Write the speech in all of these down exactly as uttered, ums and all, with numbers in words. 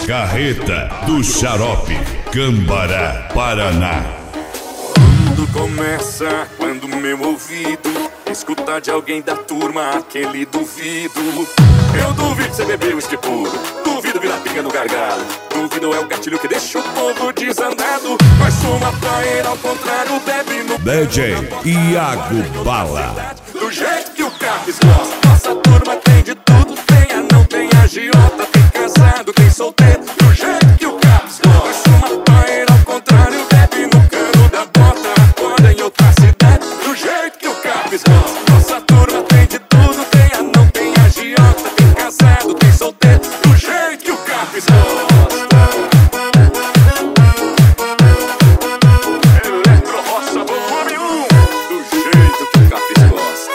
Carreta do Xarope, Cambará, Paraná. Tudo começa quando meu ouvido escuta de alguém da turma aquele duvido. Eu duvido você beber uísque puro, duvido virar pinga no gargalo, duvido é o gatilho que deixa o povo desandado. Mas fuma pra ele ao contrário, bebe no D J Iago Bala. do jeito que o Capes gosta. Nossa turma tem de tudo, tem anão, tem agiota, tem casado, tem solteiro, do jeito que o Capes gosta. Mas fuma pra ele ao contrário, bebe no cano da bota, acorda em outra cidade, do jeito que o Capes gosta. Nossa turma tem de tudo, tem anão, tem agiota, tem casado, tem solteiro, do jeito que o Capes gosta. Eletro Roça volume um, do jeito que o Capes gosta.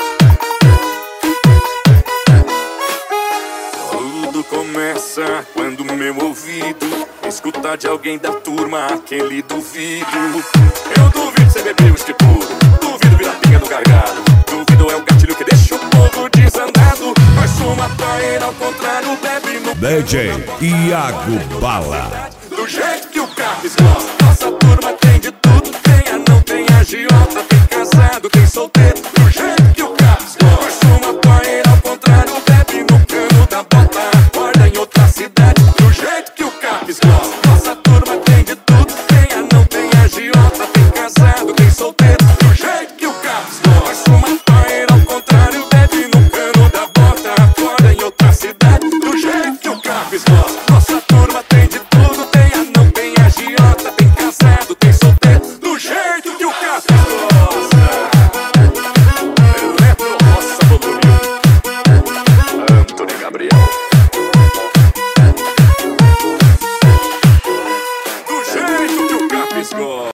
Tudo começa quando meu ouvido escuta de alguém da turma aquele duvido. Eu duvido você beber uísque puro, duvido virar pinga no gargalo, duvido é o gatilho que deixa o povo desandado. Mas fuma pra ele ao contrário, bebe no D J Iago Bala. do jeito que o Capes gosta. Nossa turma tem de tudo, tem anão, tem agiota, tem casado, tem solteiro, do jeito que o Capes gosta. Mas fuma pra ele ao contrário, bebe no cano da bota, acorda em outra cidade, do jeito que o Capes gosta. Nossa turma tem de tudo, tem anão, tem agiota, tem casado, tem solteiro, do jeito que o Capes gosta. Mas fuma pra ele ao contrário, bebe no cano da bota, acorda em outra cidade, do jeito que o Capes gosta. Nossa turma tem de tudo, tem anão, tem agiota, tem casado, tem solteiro, do jeito que o Capes gosta. Eletro Roça volume um, Antônio Gabriel. Do jeito que o Capes gosta.